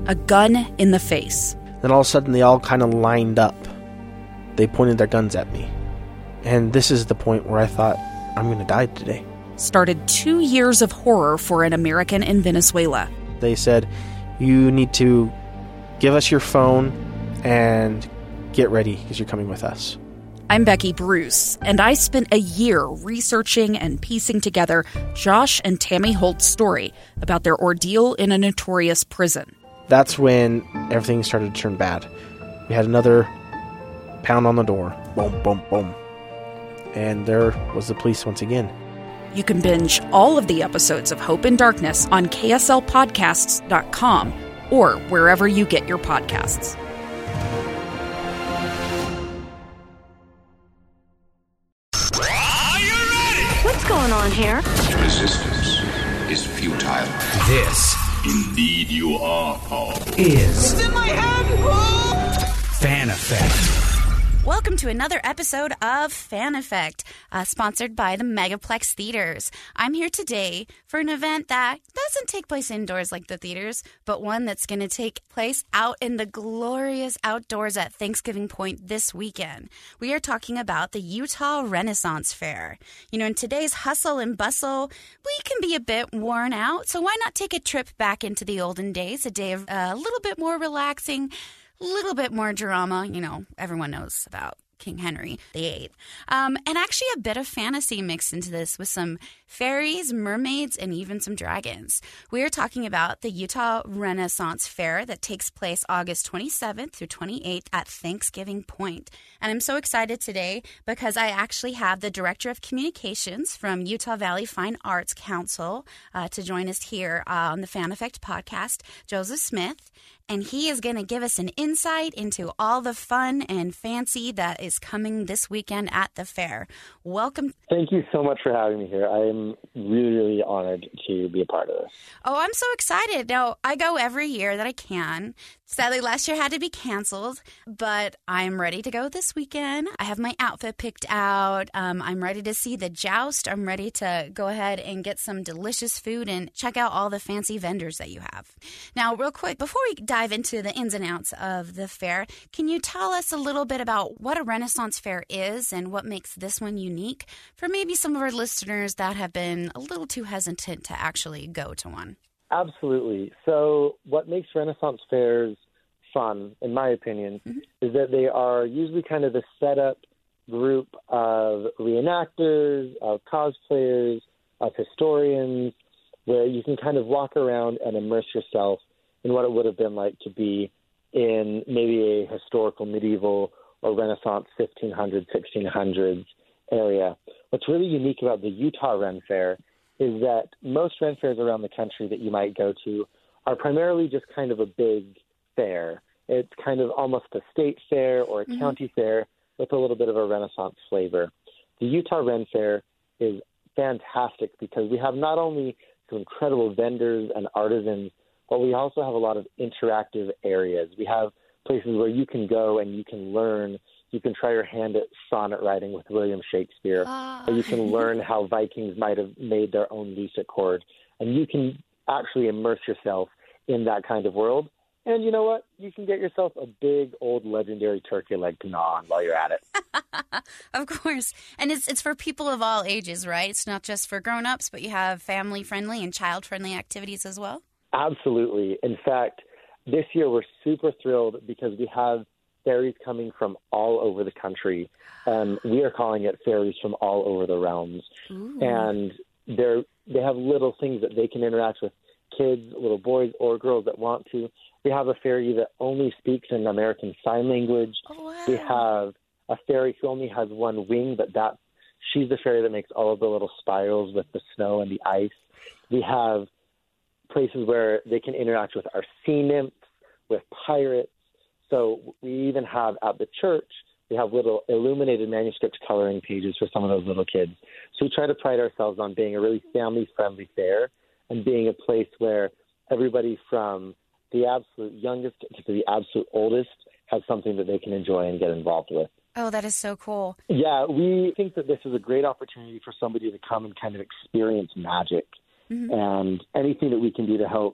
a gun in the face. Then all of a sudden, they all kind of lined up. They pointed their guns at me. And this is the point where I thought, I'm going to die today. Started 2 years of horror for an American in Venezuela. They said, you need to give us your phone and get ready because you're coming with us. I'm Becky Bruce, and I spent a year researching and piecing together Josh and Tammy Holt's story about their ordeal in a notorious prison. That's when everything started to turn bad. We had another pound on the door. Boom, boom, boom. And there was the police once again. You can binge all of the episodes of Hope in Darkness on kslpodcasts.com or wherever you get your podcasts. Are you ready? What's going on here? Resistance is futile. This Indeed you are, Paul. is It's in my hand! Fan Effect. Welcome to another episode of Fan Effect, sponsored by the Megaplex Theaters. I'm here today for an event that doesn't take place indoors like the theaters, but one that's going to take place out in the glorious outdoors at Thanksgiving Point this weekend. We are talking about the Utah Renaissance Fair. You know, in today's hustle and bustle, we can be a bit worn out, so why not take a trip back into the olden days, a day of a little bit more relaxing, little bit more drama. You know, everyone knows about King Henry VIII. And actually a bit of fantasy mixed into this with some fairies, mermaids, and even some dragons. We are talking about the Utah Renaissance Fair that takes place August 27th through 28th at Thanksgiving Point. And I'm so excited today because I actually have the Director of Communications from Utah Valley Fine Arts Council to join us here on the Fan Effect podcast, Joseph Smith. And he is going to give us an insight into all the fun and fancy that is coming this weekend at the fair. Welcome. Thank you so much for having me here. I am really, really honored to be a part of this. Oh, I'm so excited. Now, I go every year that I can. Sadly, last year had to be canceled, but I'm ready to go this weekend. I have my outfit picked out. I'm ready to see the joust. I'm ready to go ahead and get some delicious food and check out all the fancy vendors that you have. Now, real quick, before we dive into the ins and outs of the fair, can you tell us a little bit about what a Renaissance Fair is and what makes this one unique for maybe some of our listeners that have been a little too hesitant to actually go to one? Absolutely. So what makes Renaissance fairs fun, in my opinion, is that they are usually kind of the setup group of reenactors, of cosplayers, of historians, where you can kind of walk around and immerse yourself in what it would have been like to be in maybe a historical, medieval, or Renaissance 1500s, 1600s area. What's really unique about the Utah Ren Fair is that most Ren fairs around the country that you might go to are primarily just kind of a big fair. It's kind of almost a state fair or a county fair with a little bit of a Renaissance flavor. The Utah Ren Fair is fantastic because we have not only some incredible vendors and artisans, but we also have a lot of interactive areas. We have places where you can go and you can learn. You can try your hand at sonnet writing with William Shakespeare, or you can learn how Vikings might have made their own music chord. And you can actually immerse yourself in that kind of world. And you know what? You can get yourself a big, old, legendary turkey leg to gnaw on while you're at it. Of course. And it's for people of all ages, right? It's not just for grown-ups, but you have family-friendly and child-friendly activities as well? Absolutely. In fact, this year we're super thrilled because we have fairies coming from all over the country. We are calling it fairies from all over the realms. Ooh. And they have little things that they can interact with kids, little boys or girls that want to. We have a fairy that only speaks in American Sign Language. Oh, wow. We have a fairy who only has one wing, but she's the fairy that makes all of the little spirals with the snow and the ice. We have places where they can interact with our sea nymphs, with pirates. So we even have at the church, we have little illuminated manuscript coloring pages for some of those little kids. So we try to pride ourselves on being a really family-friendly fair and being a place where everybody from the absolute youngest to the absolute oldest has something that they can enjoy and get involved with. Oh, that is so cool. Yeah, we think that this is a great opportunity for somebody to come and kind of experience magic. And anything that we can do to help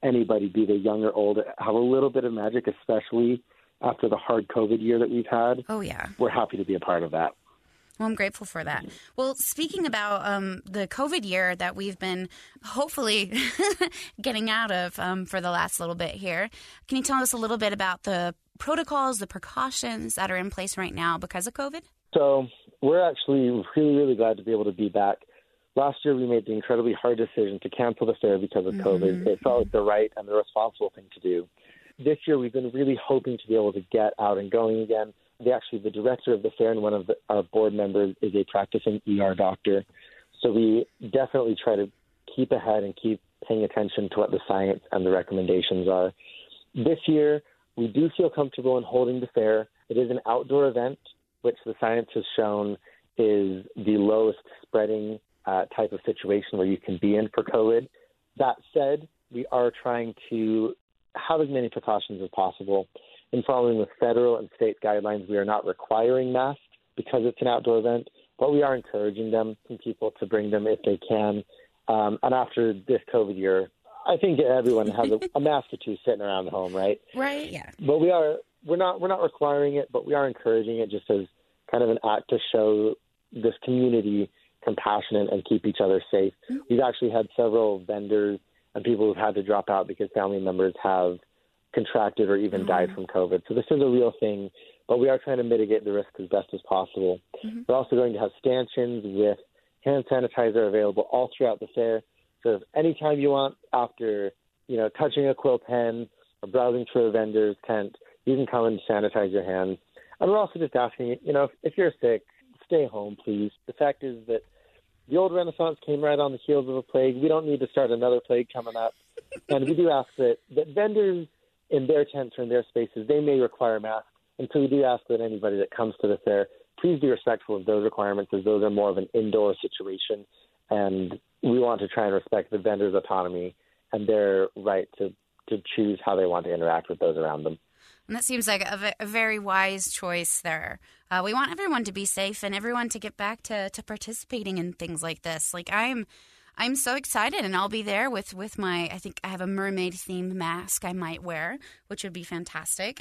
anybody, be they young or old, have a little bit of magic, especially after the hard COVID year that we've had. Oh, yeah. We're happy to be a part of that. Well, I'm grateful for that. Well, speaking about the COVID year that we've been hopefully getting out of for the last little bit here, can you tell us a little bit about the protocols, the precautions that are in place right now because of COVID? So we're actually really, really glad to be able to be back. Last year, we made the incredibly hard decision to cancel the fair because of COVID. It felt like the right and the responsible thing to do. This year, we've been really hoping to be able to get out and going again. The director of the fair and one of our board members is a practicing ER doctor. So we definitely try to keep ahead and keep paying attention to what the science and the recommendations are. This year, we do feel comfortable in holding the fair. It is an outdoor event, which the science has shown is the lowest spreading type of situation where you can be in for COVID. That said, we are trying to have as many precautions as possible. In following with federal and state guidelines, we are not requiring masks because it's an outdoor event, but we are encouraging them and people to bring them if they can. And after this COVID year, I think everyone has a mask or two sitting around home, right? Right, yeah. But we're not requiring it, but we are encouraging it just as kind of an act to show this community compassion and keep each other safe. Mm-hmm. We've actually had several vendors and people who've had to drop out because family members have contracted or even died from COVID. So this is a real thing, but we are trying to mitigate the risk as best as possible. We're also going to have stanchions with hand sanitizer available all throughout the fair. So if anytime you want, after touching a quill pen or browsing through a vendor's tent, you can come and sanitize your hands. And we're also just asking, if you're sick, stay home, please. The fact is that the old Renaissance came right on the heels of a plague. We don't need to start another plague coming up. And we do ask that vendors in their tents or in their spaces, they may require masks. And so we do ask that anybody that comes to the fair, please be respectful of those requirements, as those are more of an indoor situation. And we want to try and respect the vendors' autonomy and their right to choose how they want to interact with those around them. And that seems like a very wise choice there. We want everyone to be safe and everyone to get back to participating in things like this. Like I'm so excited, and I'll be there with my, I think I have a mermaid-themed mask I might wear, which would be fantastic.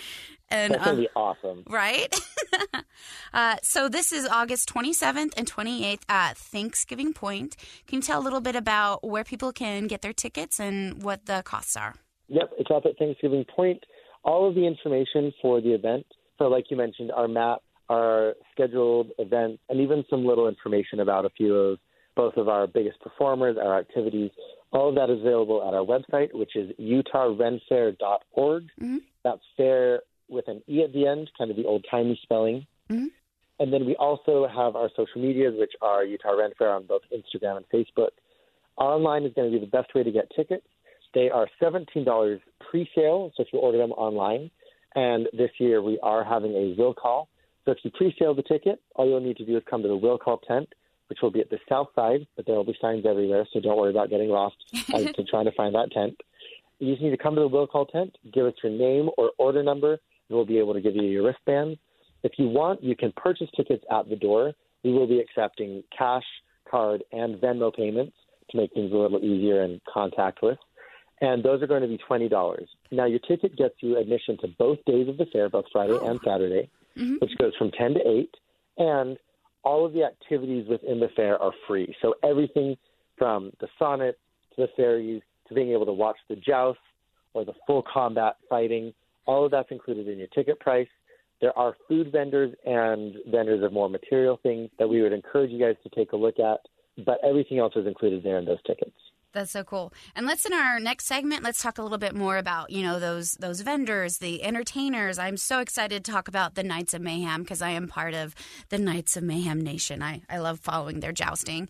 And that's going to be awesome. Right? So this is August 27th and 28th at Thanksgiving Point. Can you tell a little bit about where people can get their tickets and what the costs are? Yep, it's up at Thanksgiving Point. All of the information for the event, so like you mentioned, our map, our scheduled events, and even some little information about a few of both of our biggest performers, our activities, all of that is available at our website, which is utahrenfair.org. Mm-hmm. That's fair with an E at the end, kind of the old-timey spelling. Mm-hmm. And then we also have our social medias, which are Utah Ren Fair on both Instagram and Facebook. Online is going to be the best way to get tickets. They are $17 pre-sale, so if you order them online. And this year we are having a will call. So if you pre-sale the ticket, all you'll need to do is come to the will call tent, which will be at the south side, but there will be signs everywhere, so don't worry about getting lost as to trying to find that tent. You just need to come to the will call tent, give us your name or order number, and we'll be able to give you your wristband. If you want, you can purchase tickets at the door. We will be accepting cash, card, and Venmo payments to make things a little easier and contactless. And those are going to be $20. Now, your ticket gets you admission to both days of the fair, both Friday and Saturday, which goes from 10 to 8. And all of the activities within the fair are free. So everything from the sonnet to the ferries to being able to watch the joust or the full combat fighting, all of that's included in your ticket price. There are food vendors and vendors of more material things that we would encourage you guys to take a look at, but everything else is included there in those tickets. That's so cool. And in our next segment, let's talk a little bit more about, those vendors, the entertainers. I'm so excited to talk about the Knights of Mayhem because I am part of the Knights of Mayhem Nation. I love following their jousting.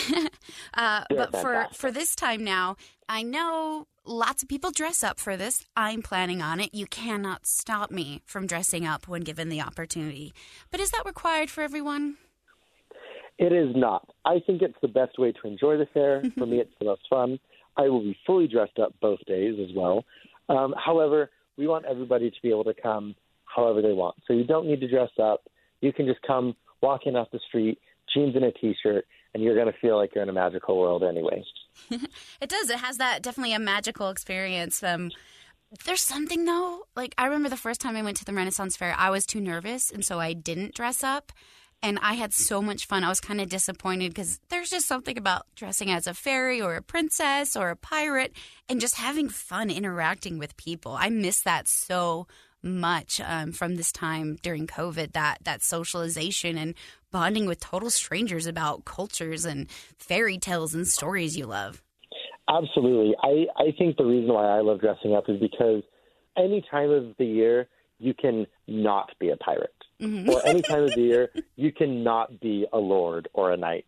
But for this time now, I know lots of people dress up for this. I'm planning on it. You cannot stop me from dressing up when given the opportunity. But is that required for everyone? It is not. I think it's the best way to enjoy the fair. For me, it's the most fun. I will be fully dressed up both days as well. However, we want everybody to be able to come however they want. So you don't need to dress up. You can just come walking off the street, jeans and a T-shirt, and you're going to feel like you're in a magical world anyway. It does. It has that definitely a magical experience. There's something, though, like I remember the first time I went to the Renaissance Fair, I was too nervous, and so I didn't dress up. And I had so much fun. I was kind of disappointed because there's just something about dressing as a fairy or a princess or a pirate and just having fun interacting with people. I miss that so much from this time during COVID, that socialization and bonding with total strangers about cultures and fairy tales and stories you love. Absolutely. I think the reason why I love dressing up is because any time of the year you can not be a pirate. Mm-hmm. Or any time of the year, you cannot be a lord or a knight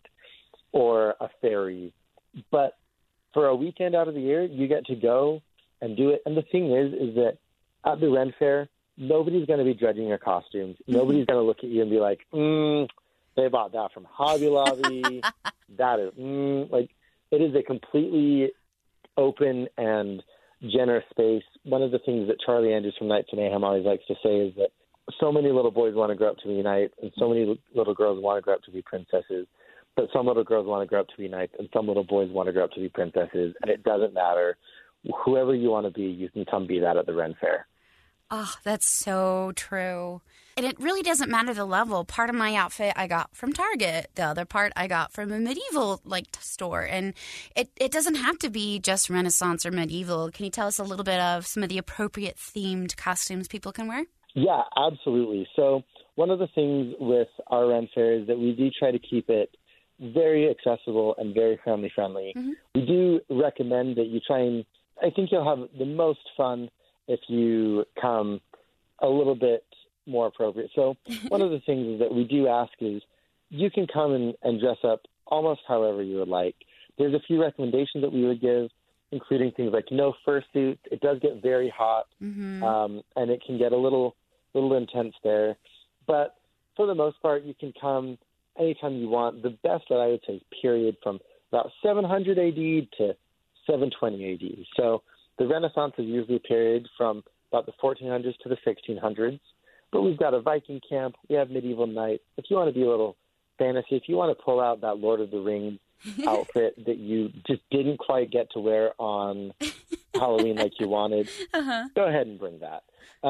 or a fairy. But for a weekend out of the year, you get to go and do it. And the thing is that at the Ren Fair, nobody's going to be judging your costumes. Mm-hmm. Nobody's going to look at you and be like, they bought that from Hobby Lobby. That is, like, it is a completely open and generous space. One of the things that Charlie Andrews from Knights of Mayhem always likes to say is that so many little boys want to grow up to be knights, and so many little girls want to grow up to be princesses. But some little girls want to grow up to be knights, and some little boys want to grow up to be princesses. And it doesn't matter. Whoever you want to be, you can come be that at the Ren Fair. Oh, that's so true. And it really doesn't matter the level. Part of my outfit I got from Target. The other part I got from a medieval store. And it doesn't have to be just Renaissance or medieval. Can you tell us a little bit of some of the appropriate themed costumes people can wear? Yeah, absolutely. So one of the things with our Ren Fair is that we do try to keep it very accessible and very family-friendly. Mm-hmm. We do recommend that you try and – I think you'll have the most fun if you come a little bit more appropriate. So one of the things is that we do ask is you can come and dress up almost however you would like. There's a few recommendations that we would give, including things like no fursuit. It does get very hot, and it can get a little intense there. But for the most part, you can come anytime you want. The best that I would say is period from about 700 AD to 720 AD. So the Renaissance is usually a period from about the 1400s to the 1600s. But we've got a Viking camp. We have medieval knights. If you want to be a little fantasy, if you want to pull out that Lord of the Rings outfit that you just didn't quite get to wear on Halloween like you wanted, go ahead and bring that.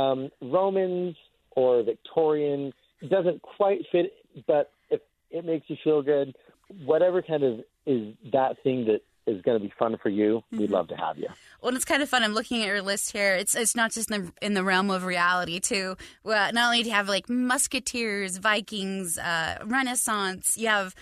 Romans or Victorian doesn't quite fit, but if it makes you feel good, whatever kind of is that thing that is going to be fun for you, we'd love to have you. Well, it's kind of fun. I'm looking at your list here. It's not just in the realm of reality, too. Well, not only do you have, like, Musketeers, Vikings, Renaissance, you have,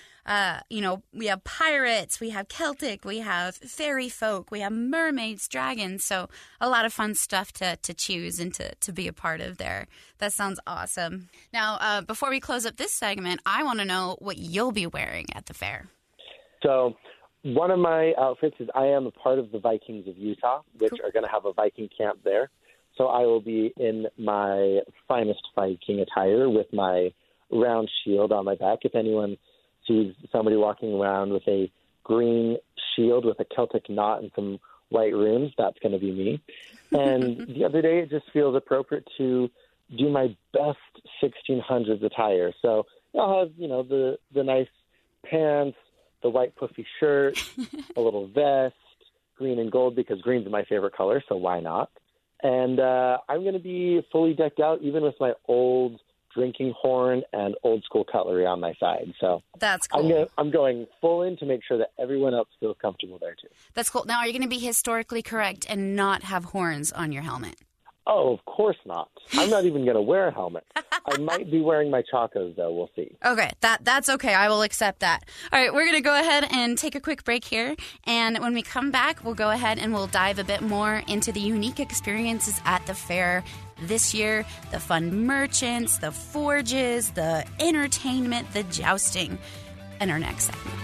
we have pirates, we have Celtic, we have fairy folk, we have mermaids, dragons. So a lot of fun stuff to choose and to be a part of there. That sounds awesome. Now, before we close up this segment, I want to know what you'll be wearing at the fair. So one of my outfits is I am a part of the Vikings of Utah, which are going to have a Viking camp there. So I will be in my finest Viking attire with my round shield on my back. If anyone sees somebody walking around with a green shield with a Celtic knot and some white runes, that's going to be me. And the other day, it just feels appropriate to do my best 1600s attire. So I'll have, the nice pants, the white puffy shirt, a little vest, green and gold, because green's my favorite color, so why not? And I'm going to be fully decked out, even with my old drinking horn and old school cutlery on my side. So that's cool. I'm going full in to make sure that everyone else feels comfortable there, too. That's cool. Now, are you going to be historically correct and not have horns on your helmet? Oh, of course not. I'm not even going to wear a helmet. I might be wearing my chacos, though. We'll see. Okay, that's okay. I will accept that. All right, we're going to go ahead and take a quick break here. And when we come back, we'll go ahead and we'll dive a bit more into the unique experiences at the fair this year, the fun merchants, the forges, the entertainment, the jousting, in our next segment.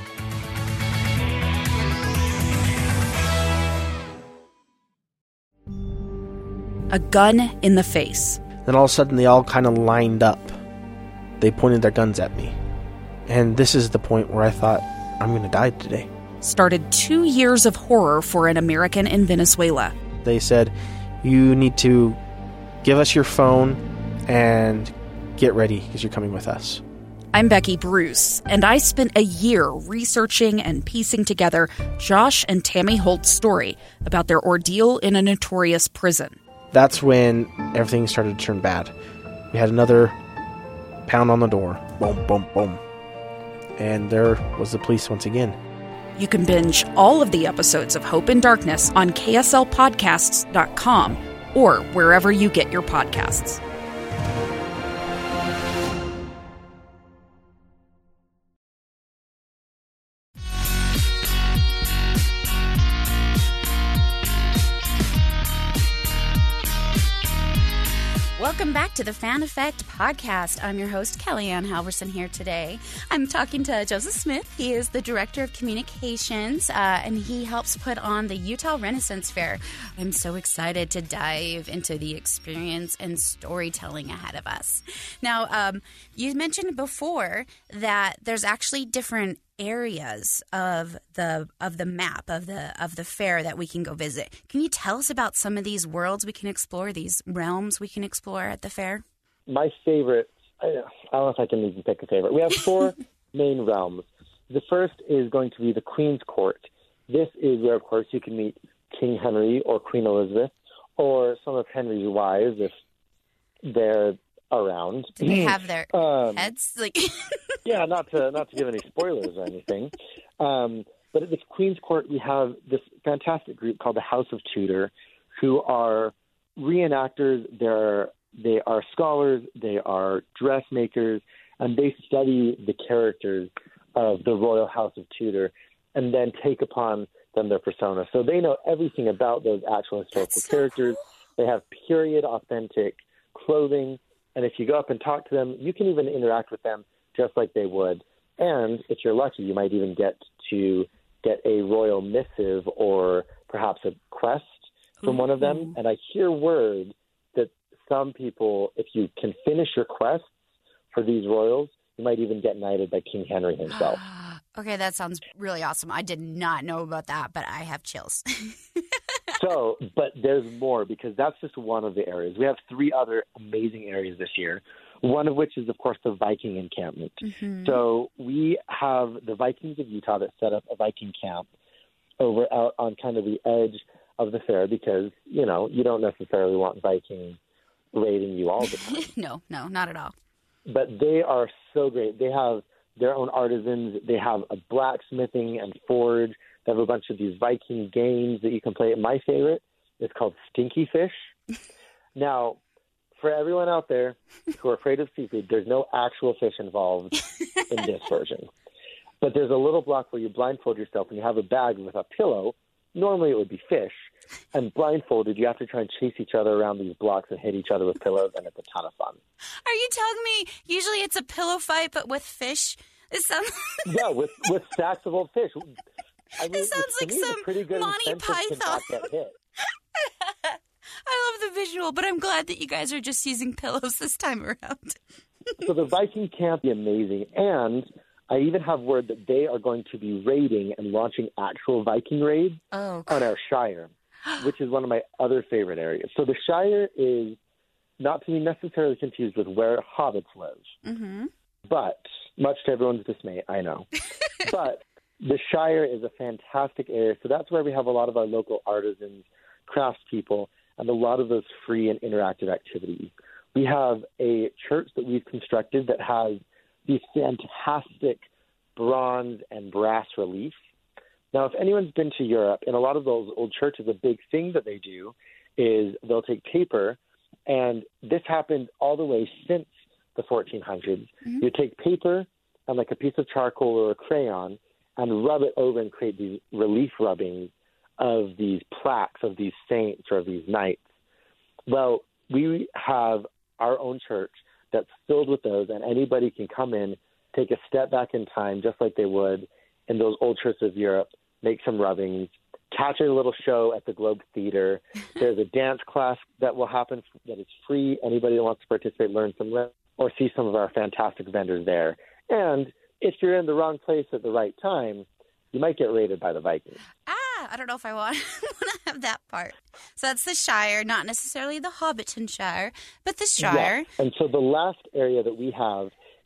A gun in the face. Then all of a sudden, they all kind of lined up. They pointed their guns at me. And this is the point where I thought, I'm going to die today. Started 2 years of horror for an American in Venezuela. They said, you need to give us your phone and get ready because you're coming with us. I'm Becky Bruce, and I spent a year researching and piecing together Josh and Tammy Holt's story about their ordeal in a notorious prison. That's when everything started to turn bad. We had another pound on the door. Boom, boom, boom. And there was the police once again. You can binge all of the episodes of Hope in Darkness on KSLPodcasts.com or wherever you get your podcasts. Welcome back to the Fan Effect Podcast. I'm your host, Kellyanne Halverson, here today. I'm talking to Joseph Smith. He is the Director of Communications, and he helps put on the Utah Renaissance Fair. I'm so excited to dive into the experience and storytelling ahead of us. Now, you mentioned before that there's actually different areas of the map of the fair that we can go visit. Can you tell us about some of these worlds we can explore, these realms we can explore at the fair? My favorite, I don't know if I can even pick a favorite. We have 4 main realms. The first is going to be the Queen's Court. This is where, of course, you can meet King Henry or Queen Elizabeth or some of Henry's wives if they're around. Do they have their heads? Yeah, not to give any spoilers or anything. But at the Queen's Court, we have this fantastic group called the House of Tudor, who are reenactors. They are scholars. They are dressmakers, and they study the characters of the royal House of Tudor and then take upon them their persona. So they know everything about those actual historical characters. They have period authentic clothing. And if you go up and talk to them, you can even interact with them just like they would. And if you're lucky, you might even get to get a royal missive or perhaps a crest from one of them. And I hear word that some people, if you can finish your quests for these royals, you might even get knighted by King Henry himself. Okay, that sounds really awesome. I did not know about that, but I have chills. But there's more, because that's just one of the areas. We have 3 other amazing areas this year, one of which is, of course, the Viking encampment. Mm-hmm. So we have the Vikings of Utah that set up a Viking camp out on kind of the edge of the fair because, you don't necessarily want Vikings raiding you all the time. No, not at all. But they are so great. They have their own artisans. They have a blacksmithing and forge. They have a bunch of these Viking games that you can play. My favorite is called Stinky Fish. Now, for everyone out there who are afraid of seafood, there's no actual fish involved in this version. But there's a little block where you blindfold yourself and you have a bag with a pillow. Normally it would be fish. And blindfolded, you have to try and chase each other around these blocks and hit each other with pillows, and it's a ton of fun. Are you telling me usually it's a pillow fight, but with fish? It sounds yeah, with stacks of old fish. I mean, it sounds like some Monty Python. I love the visual, but I'm glad that you guys are just using pillows this time around. So the Viking camp is amazing, and I even have word that they are going to be raiding and launching actual Viking raids on our Shire, which is one of my other favorite areas. So the Shire is not to be necessarily confused with where hobbits live, but much to everyone's dismay, I know. But the Shire is a fantastic area, so that's where we have a lot of our local artisans, craftspeople, and a lot of those free and interactive activities. We have a church that we've constructed that has these fantastic bronze and brass reliefs. Now, if anyone's been to Europe, in a lot of those old churches, a big thing that they do is they'll take paper, and this happened all the way since the 1400s. You take paper and like a piece of charcoal or a crayon and rub it over and create these relief rubbings of these plaques of these saints or of these knights. Well, we have our own church that's filled with those, and anybody can come in, take a step back in time, just like they would in those old churches of Europe, make some rubbings, catch a little show at the Globe Theater. There's a dance class that will happen that is free. Anybody that wants to participate, learn some, or see some of our fantastic vendors there. And if you're in the wrong place at the right time, you might get raided by the Vikings. I don't know if I want to have that part. So that's the Shire, not necessarily the Hobbiton Shire, but the Shire. Yeah. And so the last area that we have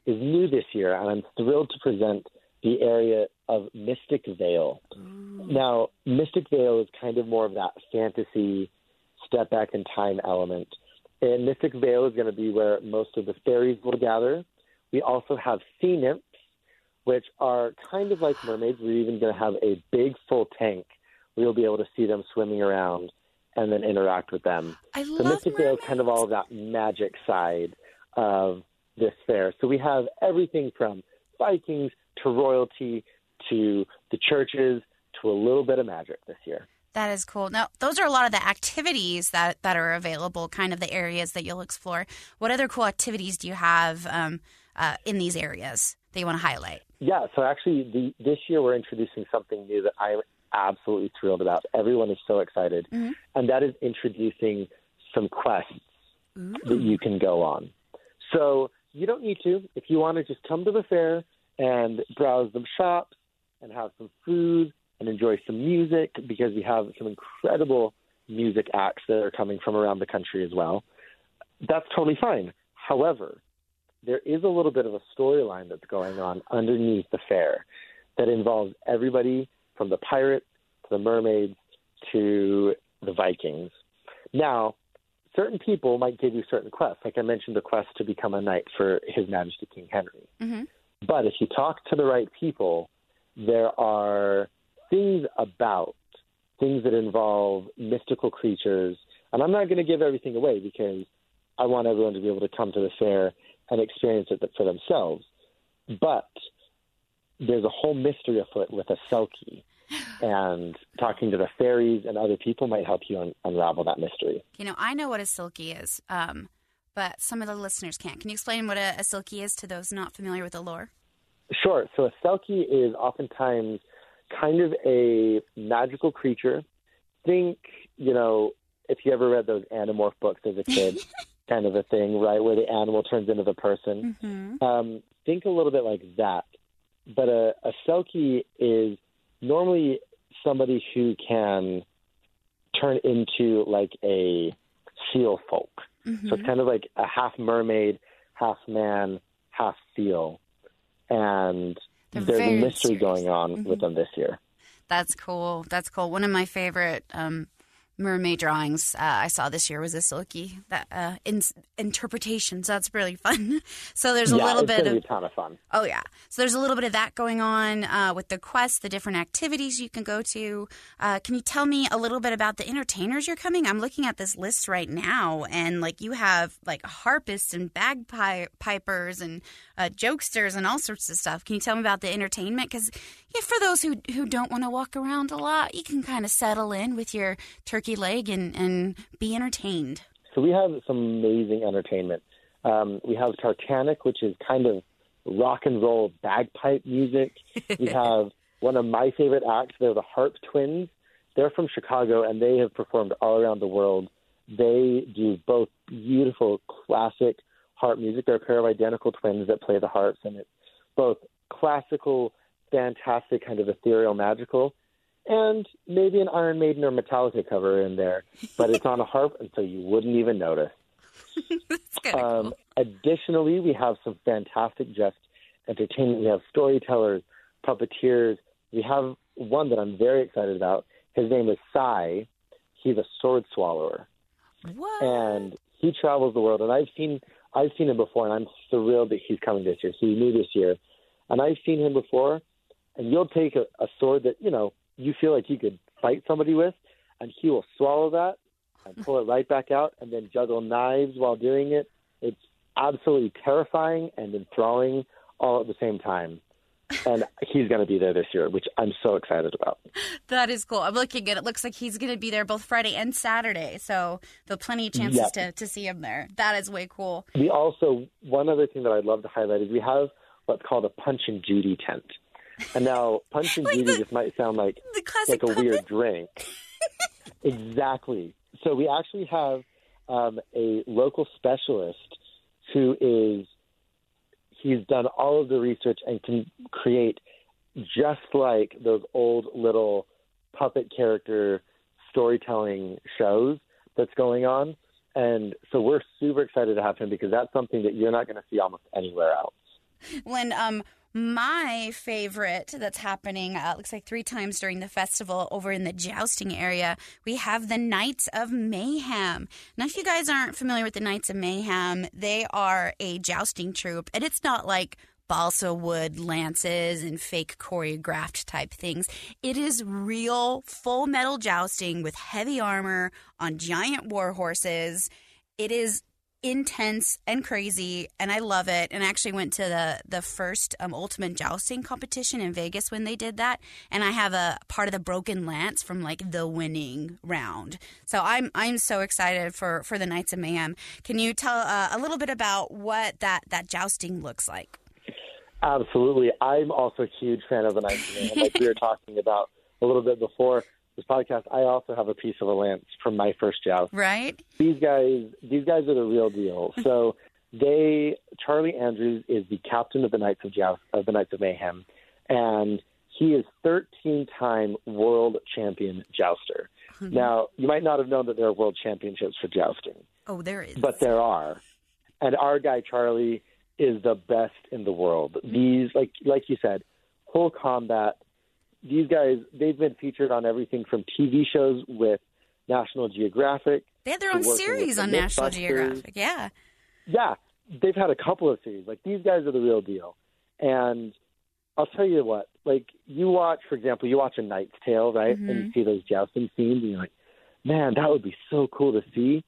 is new this year, and I'm thrilled to present the area of Mystic Vale. Now, Mystic Vale is kind of more of that fantasy step back in time element. And Mystic Vale is going to be where most of the fairies will gather. We also have sea nymphs, which are kind of like mermaids. We're even going to have a big full tank where you'll be able to see them swimming around and then interact with them. So Mystic Vale is kind of all of that magic side of this fair. So we have everything from Vikings to royalty to the churches to a little bit of magic this year. That is cool. Now, those are a lot of the activities that are available, kind of the areas that you'll explore. What other cool activities do you have in these areas that you want to highlight? Yeah, so actually this year we're introducing something new that I'm absolutely thrilled about. Everyone is so excited. Mm-hmm. And that is introducing some quests that you can go on. So you don't need to. If you want to just come to the fair and browse some shops and have some food and enjoy some music, because we have some incredible music acts that are coming from around the country as well, that's totally fine. However, there is a little bit of a storyline that's going on underneath the fair that involves everybody from the pirates to the mermaids to the Vikings. Now, certain people might give you certain quests. Like I mentioned, the quest to become a knight for His Majesty King Henry. Mm-hmm. But if you talk to the right people, there are things that involve mystical creatures. And I'm not going to give everything away because I want everyone to be able to come to the fair and experience it for themselves. But there's a whole mystery afoot with a Selkie. And talking to the fairies and other people might help you unravel that mystery. You know, I know what a Selkie is, but some of the listeners can't. Can you explain what a Selkie is to those not familiar with the lore? Sure. So a Selkie is oftentimes kind of a magical creature. Think, if you ever read those Animorph books as a kid, kind of a thing, right, where the animal turns into the person. Mm-hmm. Think a little bit like that. But a Selkie is normally somebody who can turn into like a seal folk. Mm-hmm. So it's kind of like a half mermaid, half man, half seal. And there's a mystery going on with them this year. That's cool. That's cool. One of my favorite mermaid drawings I saw this year was a Selkie interpretations. That's really fun. So there's a little bit of a ton of fun. Oh yeah. So there's a little bit of that going on with the quest, the different activities you can go to. Can you tell me a little bit about the entertainers you're coming? I'm looking at this list right now, and you have harpists and bagpipers and jokesters and all sorts of stuff. Can you tell me about the entertainment? Because for those who don't want to walk around a lot, you can kind of settle in with your turkey leg and be entertained. So we have some amazing entertainment. We have Tartanic, which is kind of rock and roll bagpipe music. We have one of my favorite acts. They're the Harp Twins. They're from Chicago, and they have performed all around the world. They do both beautiful classic harp music. They're a pair of identical twins that play the harps, and it's both classical, fantastic, kind of ethereal, magical, and maybe an Iron Maiden or Metallica cover in there, but it's on a harp, and so you wouldn't even notice. That's kind of cool. Additionally, we have some fantastic just entertainment. We have storytellers, puppeteers. We have one that I'm very excited about. His name is Sai. He's a sword swallower. What? And he travels the world, and I've seen him before, and I'm thrilled that he's coming this year. He's new this year. And I've seen him before, and you'll take a sword that, you feel like you could fight somebody with, and he will swallow that and pull it right back out and then juggle knives while doing it. It's absolutely terrifying and enthralling all at the same time. And he's going to be there this year, which I'm so excited about. That is cool. I'm looking at it. It looks like he's going to be there both Friday and Saturday. So there'll plenty of chances to see him there. That is way cool. We also, one other thing that I'd love to highlight is we have what's called a Punch and Judy tent. And now, Punch and Judy just might sound like a weird drink. Exactly. So we actually have a local specialist he's done all of the research and can create just like those old little puppet character storytelling shows that's going on. And so we're super excited to have him because that's something that you're not going to see almost anywhere else. When my favorite that's happening, looks like 3 times during the festival over in the jousting area, we have the Knights of Mayhem. Now, if you guys aren't familiar with the Knights of Mayhem, they are a jousting troupe, and it's not like balsa wood lances and fake choreographed type things. It is real full metal jousting with heavy armor on giant war horses. It is intense and crazy, and I love it. And I actually went to the first Ultimate Jousting competition in Vegas when they did that, and I have a part of the broken lance from like the winning round. So I'm so excited for the Knights of Mayhem. Can you tell a little bit about what that jousting looks like? Absolutely. I'm also a huge fan of the Knights of Mayhem. Like we were talking about a little bit before this podcast, I also have a piece of a lance from my first joust. Right. These guys are the real deal. So Charlie Andrews is the captain of the Knights of Mayhem, and he is 13-time world champion jouster. Mm-hmm. Now, you might not have known that there are world championships for jousting. Oh, there is. But there are. And our guy Charlie is the best in the world. These, like you said, full combat. These guys, they've been featured on everything from TV shows with National Geographic. They had their own series on National Geographic, yeah. Yeah, they've had a couple of series. Like, these guys are the real deal. And I'll tell you what, like, you watch A Knight's Tale, right? Mm-hmm. And you see those jousting scenes, and you're like, man, that would be so cool to see.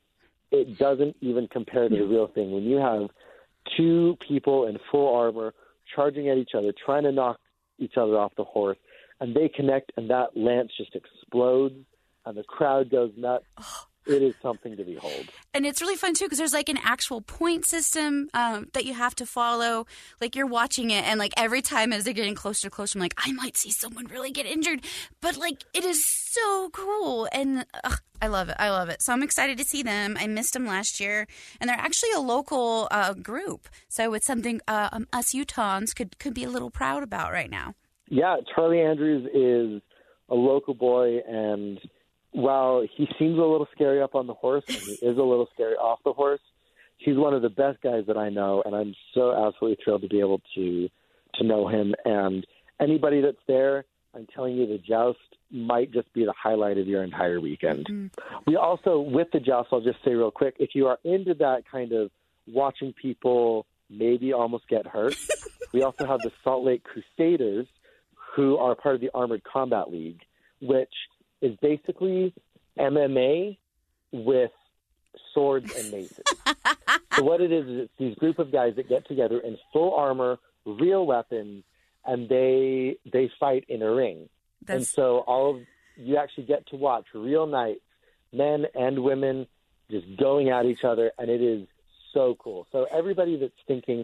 It doesn't even compare to the real thing. When you have 2 people in full armor charging at each other, trying to knock each other off the horse, and they connect, and that lance just explodes, and the crowd goes nuts. It is something to behold. And it's really fun, too, because there's, like, an actual point system that you have to follow. Like, you're watching it, and, like, every time as they're getting closer to closer, I'm like, I might see someone really get injured. But, like, it is so cool, and I love it. I love it. So I'm excited to see them. I missed them last year, and they're actually a local group. So it's something us Utahns could be a little proud about right now. Yeah, Charlie Andrews is a local boy, and while he seems a little scary up on the horse, and he is a little scary off the horse, he's one of the best guys that I know, and I'm so absolutely thrilled to be able to know him. And anybody that's there, I'm telling you, the joust might just be the highlight of your entire weekend. Mm-hmm. We also, with the joust, I'll just say real quick, if you are into that kind of watching people maybe almost get hurt, we also have the Salt Lake Crusaders, who are part of the Armored Combat League, which is basically MMA with swords and maces. So what it is it's these group of guys that get together in full armor, real weapons, and they fight in a ring. And so you actually get to watch real knights, men and women, just going at each other, and it is so cool. So everybody that's thinking,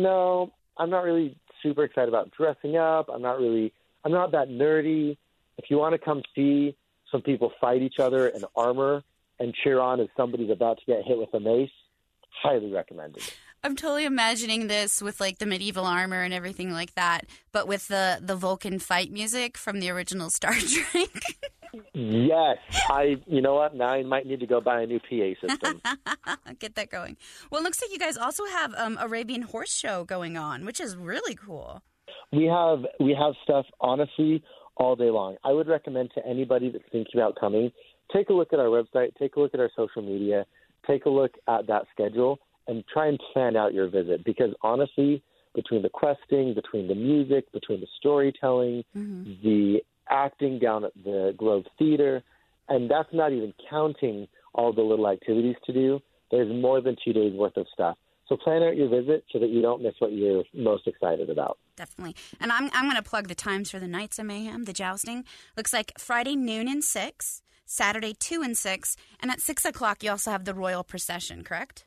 I'm not really super excited about dressing up. I'm not that nerdy. If you want to come see some people fight each other in armor and cheer on as somebody's about to get hit with a mace, highly recommended. I'm totally imagining this with like the medieval armor and everything like that, but with the Vulcan fight music from the original Star Trek. Yes. You know what? Now I might need to go buy a new PA system. Get that going. Well, it looks like you guys also have Arabian Horse Show going on, which is really cool. We have stuff, honestly, all day long. I would recommend to anybody that's thinking about coming, take a look at our website, take a look at our social media, take a look at that schedule, and try and plan out your visit. Because honestly, between the questing, between the music, between the storytelling, mm-hmm. the acting down at the Globe Theater, and that's not even counting all the little activities to do, there's more than 2 days worth of stuff. So plan out your visit so that you don't miss what you're most excited about. Definitely. And I'm going to plug the times for the Knights of Mayhem, the jousting. Looks like Friday noon and 6, Saturday 2 and 6, and at 6 o'clock you also have the Royal Procession, correct?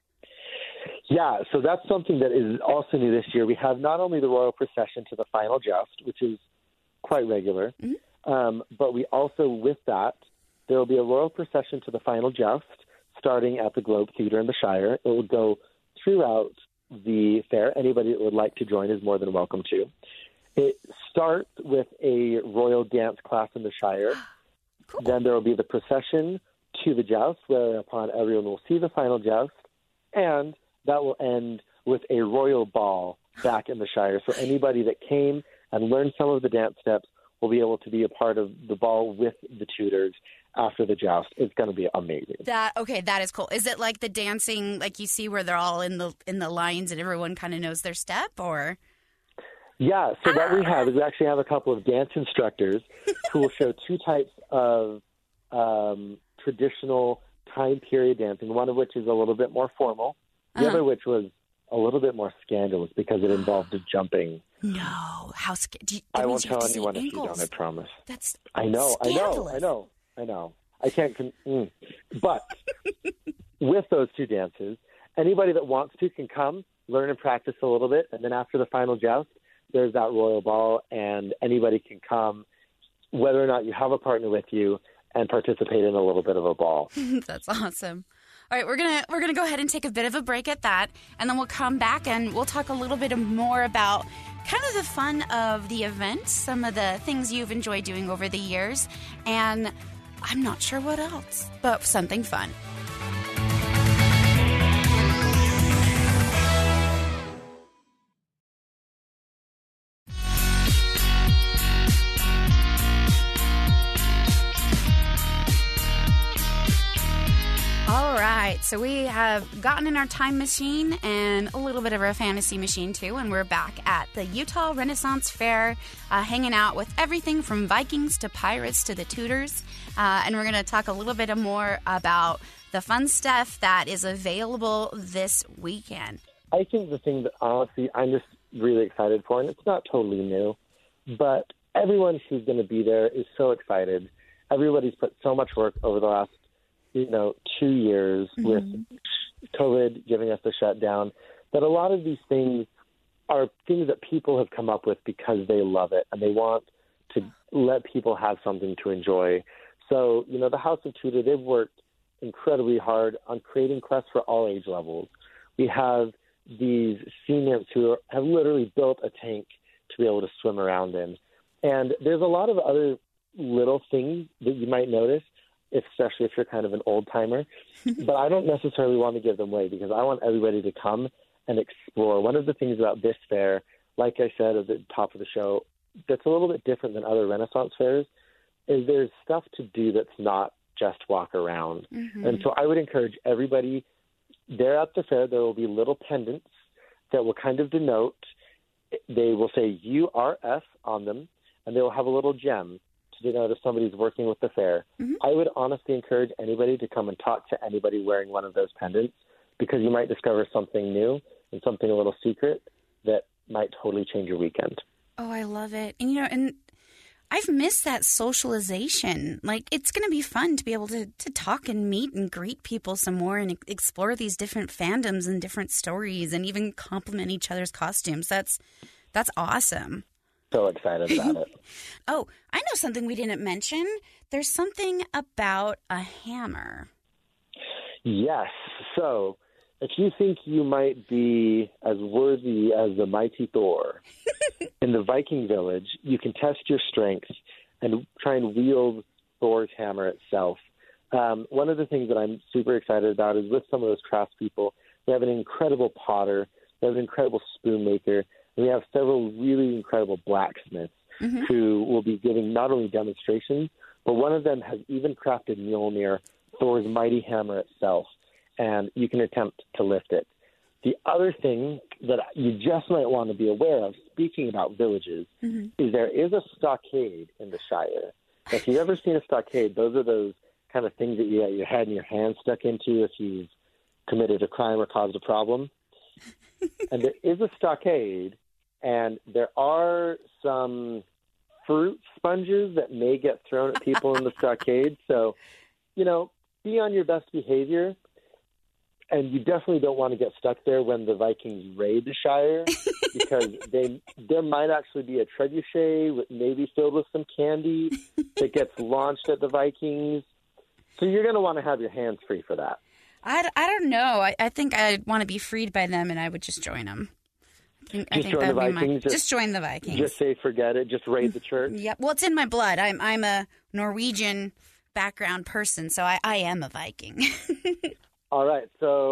Yeah, so that's something that is also new this year. We have not only the Royal Procession to the final joust, which is quite regular, mm-hmm. But we also, with that, there will be a Royal Procession to the final joust starting at the Globe Theater in the Shire. It will go throughout the fair. Anybody that would like to join is more than welcome to. It starts with a royal dance class in the Shire. Cool. Then there will be the procession to the joust, whereupon everyone will see the final joust, and that will end with a royal ball back in the Shire. So anybody that came and learned some of the dance steps will be able to be a part of the ball with the tutors after the joust. It's going to be amazing. That is cool. Is it like the dancing, like you see where they're all in the lines and everyone kind of knows their step, or? Yeah, so what we have is we actually have a couple of dance instructors who will show two types of traditional time period dancing, one of which is a little bit more formal, the other which was a little bit more scandalous because it involved jumping. No, how I won't tell anyone if you don't, I promise. That's I know. I can't. But with those two dances, anybody that wants to can come, learn and practice a little bit, and then after the final joust, there's that royal ball, and anybody can come, whether or not you have a partner with you, and participate in a little bit of a ball. That's awesome. All right, we're gonna go ahead and take a bit of a break at that, and then we'll come back and we'll talk a little bit more about kind of the fun of the event, some of the things you've enjoyed doing over the years, and I'm not sure what else, but something fun. All right, so we have gotten in our time machine and a little bit of our fantasy machine too, and we're back at the Utah Renaissance Fair, hanging out with everything from Vikings to pirates to the tutors, and we're going to talk a little bit more about the fun stuff that is available this weekend. I think the thing that honestly I'm just really excited for, and it's not totally new, but everyone who's going to be there is so excited. Everybody's put so much work over the last 2 years with COVID giving us the shutdown, that a lot of these things are things that people have come up with because they love it and they want to let people have something to enjoy. So, the House of Tudor, they've worked incredibly hard on creating quests for all age levels. We have these sea nymphs who have literally built a tank to be able to swim around in. And there's a lot of other little things that you might notice, especially if you're kind of an old-timer. But I don't necessarily want to give them away because I want everybody to come and explore. One of the things about this fair, like I said at the top of the show, that's a little bit different than other Renaissance fairs, is there's stuff to do that's not just walk around. And so I would encourage everybody, there at the fair, there will be little pendants that will kind of denote, they will say URF on them, and they will have a little gem to denote if somebody's working with the fair. I would honestly encourage anybody to come and talk to anybody wearing one of those pendants, because you might discover something new and something a little secret that might totally change your weekend. Oh, I love it. And, and I've missed that socialization. Like, it's going to be fun to be able to talk and meet and greet people some more and explore these different fandoms and different stories and even compliment each other's costumes. That's awesome. So excited about it. Oh, I know something we didn't mention. There's something about a hammer. Yes. So if you think you might be as worthy as the mighty Thor in the Viking village, you can test your strength and try and wield Thor's hammer itself. One of the things that I'm super excited about is with some of those craftspeople, we have an incredible potter, we have an incredible spoon maker, and we have several really incredible blacksmiths who will be giving not only demonstrations, but one of them has even crafted Mjolnir, Thor's mighty hammer itself, and you can attempt to lift it. The other thing that you just might want to be aware of, speaking about villages, is there is a stockade in the Shire. If you've ever seen a stockade, those are those kind of things that you get your head and your hand stuck into if you've committed a crime or caused a problem. And there is a stockade, and there are some fruit sponges that may get thrown at people in the stockade. So, be on your best behavior. And you definitely don't want to get stuck there when the Vikings raid the Shire, because there might actually be a trebuchet maybe filled with some candy that gets launched at the Vikings. So you're going to want to have your hands free for that. I don't know. I think I'd want to be freed by them, and I would just join them. I think that'd be my... Just join the Vikings. Just say forget it. Just raid the church. Yep. Well, it's in my blood. I'm a Norwegian background person, so I am a Viking. All right. So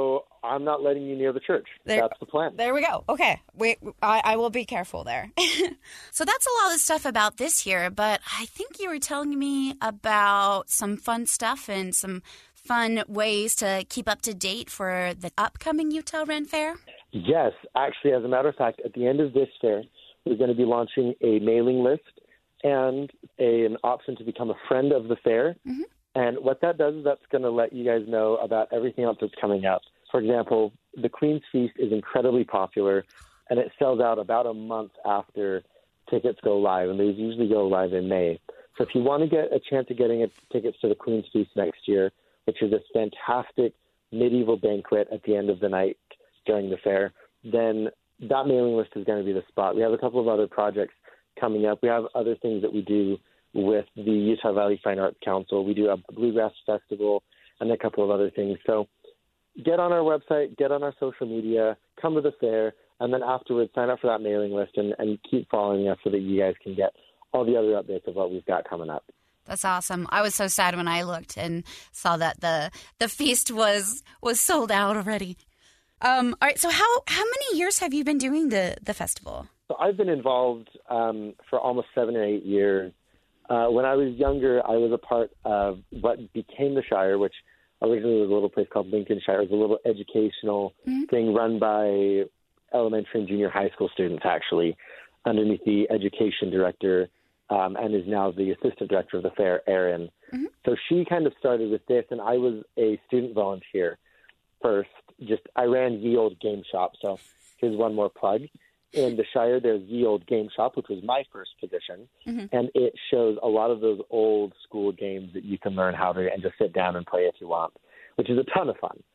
I'm not letting you near the church. That's the plan. There we go. Okay. I will be careful there. So that's a lot of stuff about this year, but I think you were telling me about some fun stuff and some fun ways to keep up to date for the upcoming Utah Ren Fair. Yes. Actually, as a matter of fact, at the end of this fair, we're going to be launching a mailing list and an option to become a friend of the fair. Mm-hmm. And what that does is that's going to let you guys know about everything else that's coming up. For example, the Queen's Feast is incredibly popular, and it sells out about a month after tickets go live, and these usually go live in May. So if you want to get a chance of getting tickets to the Queen's Feast next year, which is this fantastic medieval banquet at the end of the night during the fair, then that mailing list is going to be the spot. We have a couple of other projects coming up. We have other things that we do with the Utah Valley Fine Arts Council. We do a bluegrass festival and a couple of other things. So get on our website, get on our social media, come to the fair, and then afterwards sign up for that mailing list and keep following us so that you guys can get all the other updates of what we've got coming up. That's awesome. I was so sad when I looked and saw that the feast was sold out already. All right, so how many years have you been doing the festival? So I've been involved for almost 7 or 8 years. When I was younger, I was a part of what became the Shire, which originally was a little place called Lincolnshire. It was a little educational thing run by elementary and junior high school students, actually, underneath the education director, and is now the assistant director of the fair, Erin. Mm-hmm. So she kind of started with this, and I was a student volunteer first. I ran Ye Olde Game Shop, so here's one more plug. In the Shire, there's Ye Olde Game Shop, which was my first position, and it shows a lot of those old school games that you can learn how to and just sit down and play if you want, which is a ton of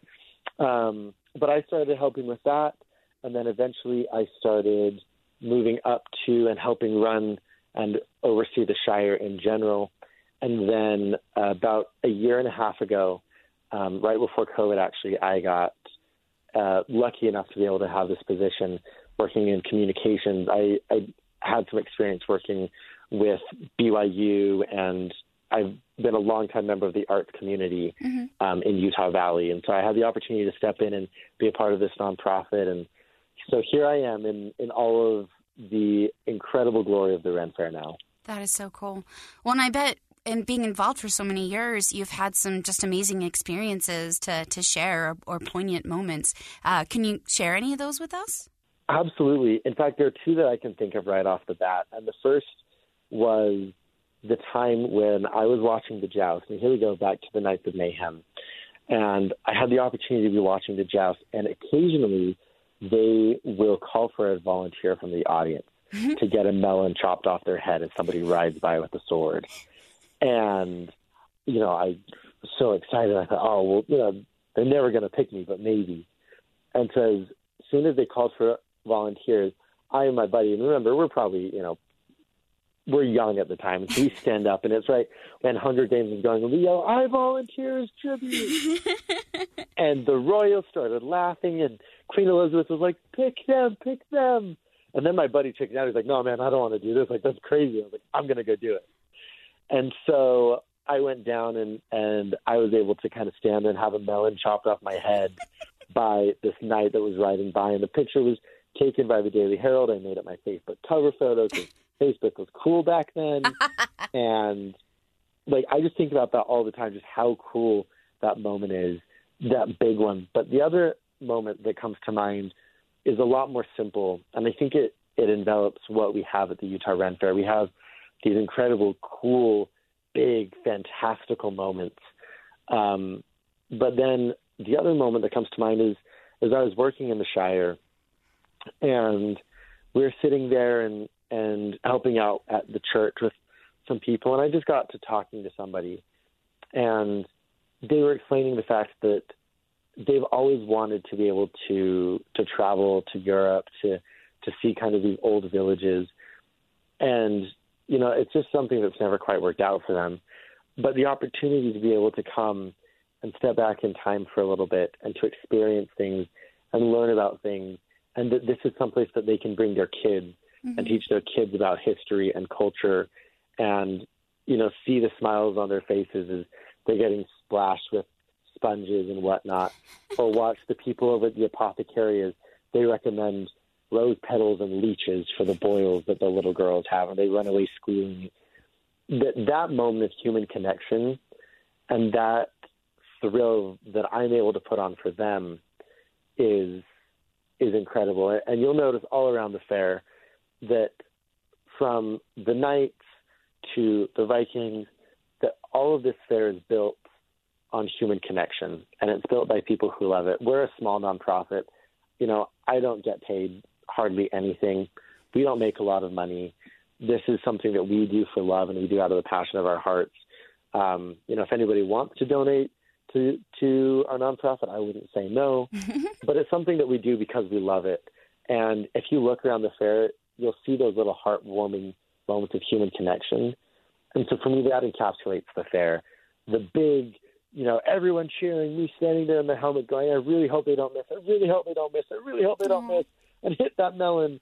fun. But I started helping with that, and then eventually I started moving up to and helping run and oversee the Shire in general. And then about a year and a half ago, right before COVID, actually, I got lucky enough to be able to have this position working in communications. I had some experience working with BYU, and I've been a longtime member of the arts community in Utah Valley. And so I had the opportunity to step in and be a part of this nonprofit. And so here I am in all of the incredible glory of the Ren Fair now. That is so cool. Well, and I bet in being involved for so many years, you've had some just amazing experiences to share or poignant moments. Can you share any of those with us? Absolutely. In fact, there are two that I can think of right off the bat. And the first was the time when I was watching the joust. And here we go back to the Nights of Mayhem. And I had the opportunity to be watching the joust. And occasionally they will call for a volunteer from the audience to get a melon chopped off their head as somebody rides by with a sword. And, I was so excited. I thought, they're never going to pick me, but maybe. And so as soon as they called for volunteers, I and my buddy, and remember, we're probably, we're young at the time, so we stand up, and it's right when Hunger Games is going, and we yell, "I volunteer as tribute." And the royals started laughing, and Queen Elizabeth was like, pick them. And then my buddy checked out. He's like, "No, man, I don't want to do this. Like, that's crazy." I was like, "I'm going to go do it." And so I went down, and I was able to kind of stand there and have a melon chopped off my head by this knight that was riding by. And the picture was taken by the Daily Herald. I made it my Facebook cover photo because Facebook was cool back then. And, I just think about that all the time, just how cool that moment is, that big one. But the other moment that comes to mind is a lot more simple, and I think it envelops what we have at the Utah Ren Fair. We have these incredible, cool, big, fantastical moments. But then the other moment that comes to mind is I was working in the Shire, and we were sitting there and helping out at the church with some people, and I just got to talking to somebody, and they were explaining the fact that they've always wanted to be able to travel to Europe to see kind of these old villages. And, it's just something that's never quite worked out for them. But the opportunity to be able to come and step back in time for a little bit and to experience things and learn about things, and that this is someplace that they can bring their kids and teach their kids about history and culture and, see the smiles on their faces as they're getting splashed with sponges and whatnot, or watch the people over at the apothecary as they recommend rose petals and leeches for the boils that the little girls have, and they run away squealing. That moment of human connection and that thrill that I'm able to put on for them is incredible. And you'll notice all around the fair that from the Knights to the Vikings, that all of this fair is built on human connection, and it's built by people who love it. We're a small nonprofit. You know, I don't get paid hardly anything. We don't make a lot of money. This is something that we do for love, and we do out of the passion of our hearts. You know, if anybody wants to donate to our nonprofit, I wouldn't say no, but it's something that we do because we love it. And if you look around the fair, you'll see those little heartwarming moments of human connection. And so for me, that encapsulates the fair. The big, you know, everyone cheering, me standing there in the helmet going, I really hope they don't miss. I really hope they don't miss. I really hope they don't miss. And hit that melon,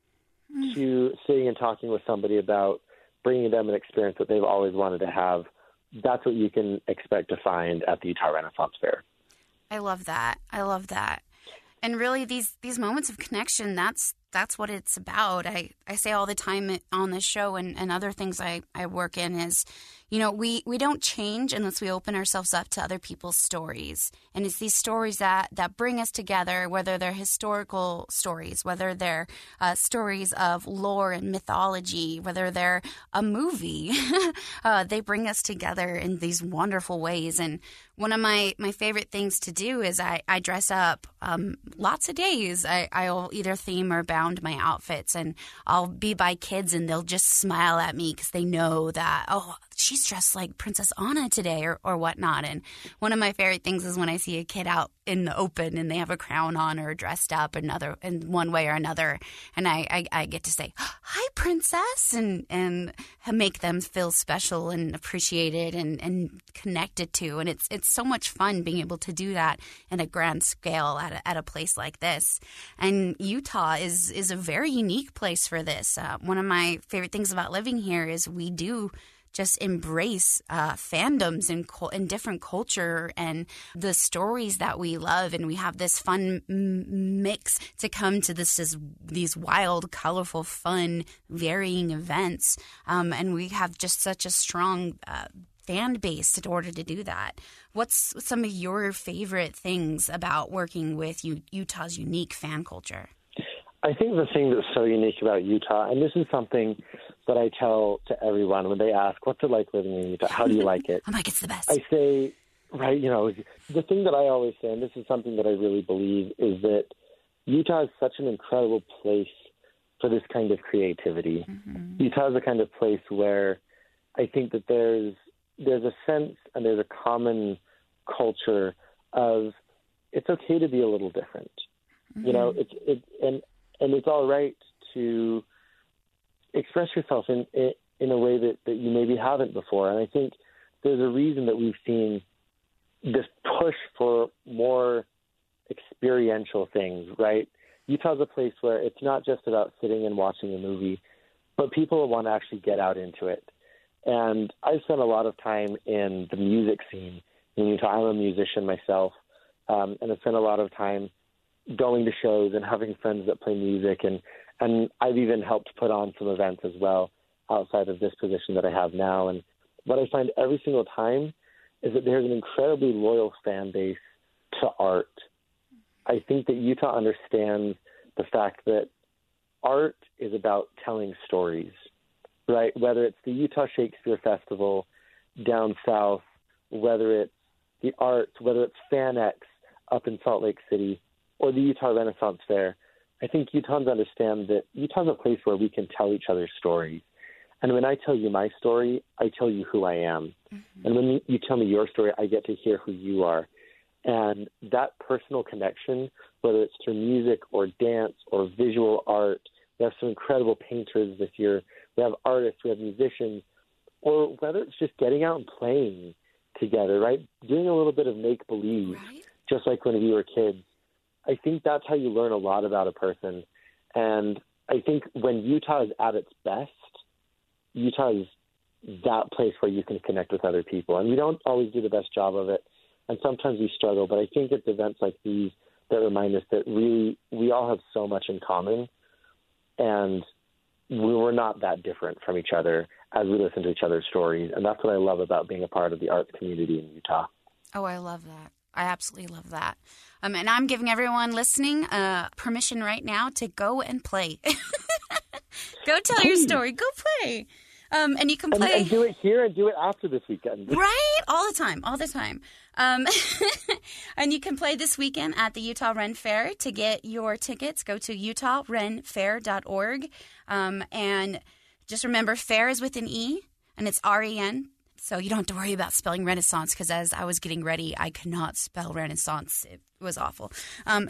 to sitting and talking with somebody about bringing them an experience that they've always wanted to have. That's what you can expect to find at the Utah Renaissance Fair. I love that. I love that. And really, these moments of connection, that's what it's about. I say all the time on this show and other things I work in is, you know, we don't change unless we open ourselves up to other people's stories. And it's these stories that bring us together, whether they're historical stories, whether they're stories of lore and mythology, whether they're a movie. They bring us together in these wonderful ways. And one of my favorite things to do is I dress up lots of days. I'll either theme or bound my outfits, and I'll be by kids and they'll just smile at me because they know that, oh, she's dressed like Princess Anna today or whatnot. And one of my favorite things is when I see a kid out in the open and they have a crown on or dressed up in one way or another. And I get to say, hi, princess, and make them feel special and appreciated and connected to. And it's so much fun being able to do that in a grand scale at a place like this. And Utah is a very unique place for this. One of my favorite things about living here is we do just embrace fandoms and different culture and the stories that we love, and we have this fun mix to come to these wild, colorful, fun, varying events, and we have just such a strong fan base in order to do that. What's some of your favorite things about working with Utah's unique fan culture? I think the thing that's so unique about Utah, and this is something that I tell to everyone when they ask, what's it like living in Utah? How do you like it? I'm like, it's the best. I say, right, you know, the thing that I always say, and this is something that I really believe, is that Utah is such an incredible place for this kind of creativity. Mm-hmm. Utah is the kind of place where I think that there's a sense and there's a common culture of it's okay to be a little different. Mm-hmm. You know, and it's all right to express yourself in a way that you maybe haven't before. And I think there's a reason that we've seen this push for more experiential things, right? Utah's a place where it's not just about sitting and watching a movie, but people want to actually get out into it. And I've spent a lot of time in the music scene in Utah. I'm a musician myself, and I've spent a lot of time going to shows and having friends that play music, and I've even helped put on some events as well outside of this position that I have now. And what I find every single time is that there's an incredibly loyal fan base to art. I think that Utah understands the fact that art is about telling stories, right? Whether it's the Utah Shakespeare Festival down south, whether it's the arts, whether it's FanX up in Salt Lake City, or the Utah Renaissance Fair, I think Utahns understand that Utah's a place where we can tell each other's stories. And when I tell you my story, I tell you who I am. Mm-hmm. And when you tell me your story, I get to hear who you are. And that personal connection, whether it's through music or dance or visual art, we have some incredible painters this year. We have artists, we have musicians, or whether it's just getting out and playing together, right? Doing a little bit of make-believe, right? Just like when we were kids. I think that's how you learn a lot about a person. And I think when Utah is at its best, Utah is that place where you can connect with other people. And we don't always do the best job of it. and sometimes we struggle. But I think it's events like these that remind us that really we all have so much in common, and we're not that different from each other as we listen to each other's stories. And that's what I love about being a part of the arts community in Utah. Oh, I love that. I absolutely love that. And I'm giving everyone listening permission right now to go and play. Go tell your story. Go play. And you can play. And do it here and do it after this weekend. Right? All the time. And you can play this weekend at the Utah Ren Fair. To get your tickets, go to utahrenfair.org. And just remember, fair is with an E, and it's R-E-N. So you don't have to worry about spelling Renaissance, because as I was getting ready, I could not spell Renaissance. It was awful. I'm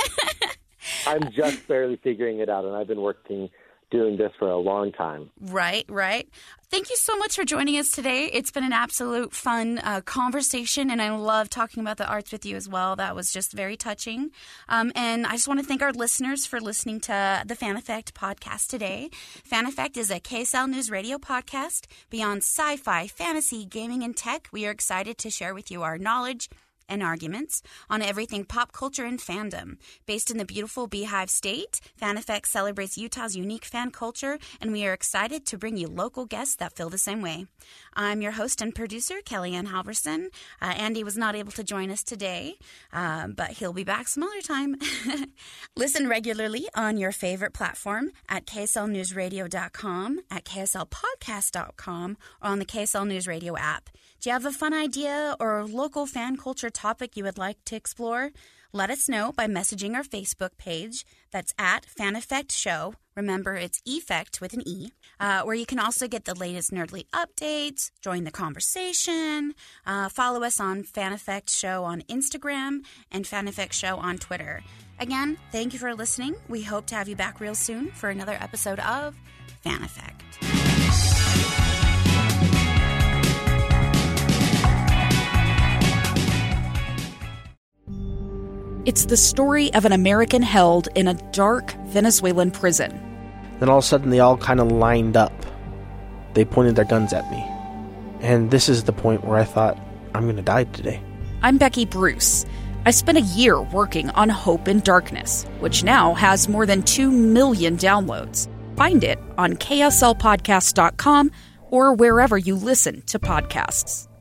just barely figuring it out, and I've been doing this for a long time. Right. Thank you so much for joining us today. It's been an absolute fun conversation, and I love talking about the arts with you as well. That was just very touching. And I just want to thank our listeners for listening to the Fan Effect podcast today. Fan Effect is a KSL News Radio podcast. Beyond sci-fi, fantasy, gaming, and tech, we are excited to share with you our knowledge and arguments on everything pop culture and fandom. Based in the beautiful Beehive State, Fan Effect celebrates Utah's unique fan culture, and we are excited to bring you local guests that feel the same way. I'm your host and producer, Kellyanne Halverson. Andy was not able to join us today, but he'll be back some other time. Listen regularly on your favorite platform at kslnewsradio.com, at kslpodcast.com, or on the KSL News Radio app. Do you have a fun idea or local fan culture topic you would like to explore? Let us know by messaging our Facebook page. That's at Fan Effect Show. Remember, it's effect with an E, where you can also get the latest nerdly updates, join the conversation, follow us on Fan Effect Show on Instagram and Fan Effect Show on Twitter. Again, thank you for listening. We hope to have you back real soon for another episode of Fan Effect. It's the story of an American held in a dark Venezuelan prison. Then all of a sudden they all kind of lined up. They pointed their guns at me. And this is the point where I thought, I'm going to die today. I'm Becky Bruce. I spent a year working on Hope in Darkness, which now has more than 2 million downloads. Find it on kslpodcast.com or wherever you listen to podcasts.